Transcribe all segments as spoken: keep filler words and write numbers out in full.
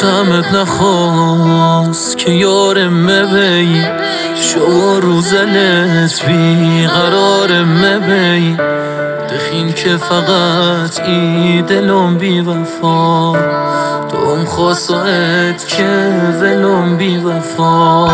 تمت نخواست که یارم بی شو روزنت بی قرارم بی دخین که فقط ای دلم بی وفا دوم خواستت که ولم بی وفا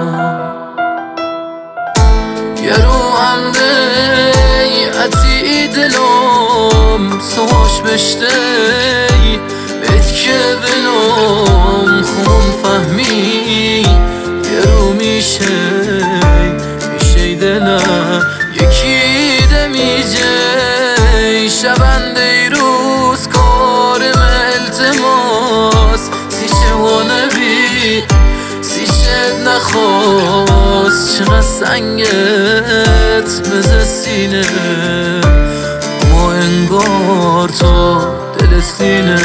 یه رو انده عتی دلم سواش بشته بید که ولم خون فهمی یه رو میشه میشه دلم یکی ده میجه شبنده ای روز کارم التماس سیشه و نبی سیشه نخواست چقدر سنگت بزه سینه اما انگار تو دلت دینه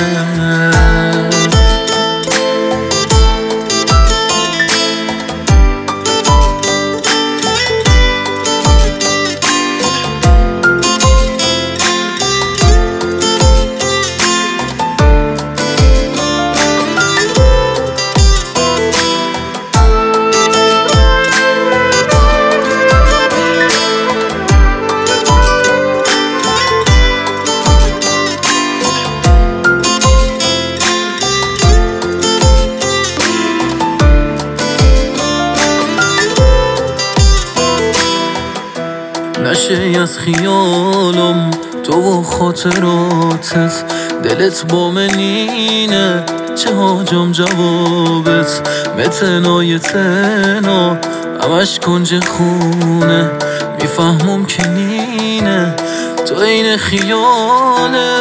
نشه از خیالم تو و خاطراتت دلت با منینه چه حاجم جوابت متنای تنا همش کنج خونه میفهمم که نینه تو این خیاله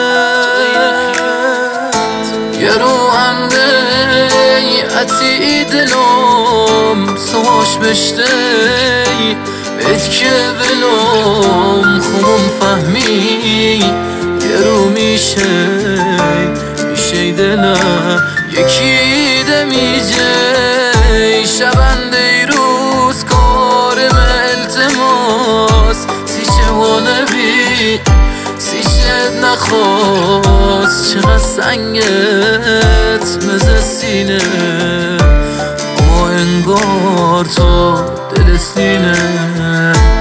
یه رو انده عتی دلم سواش بشته بید که ولم خون فهمی یه رو میشه میشه دلم یکی ده میجه شبنده ای روز کارم التماس سیشه و نبی سیشه نخواست چقدر سنگت مزه سینه اما انگار تو دلت دینه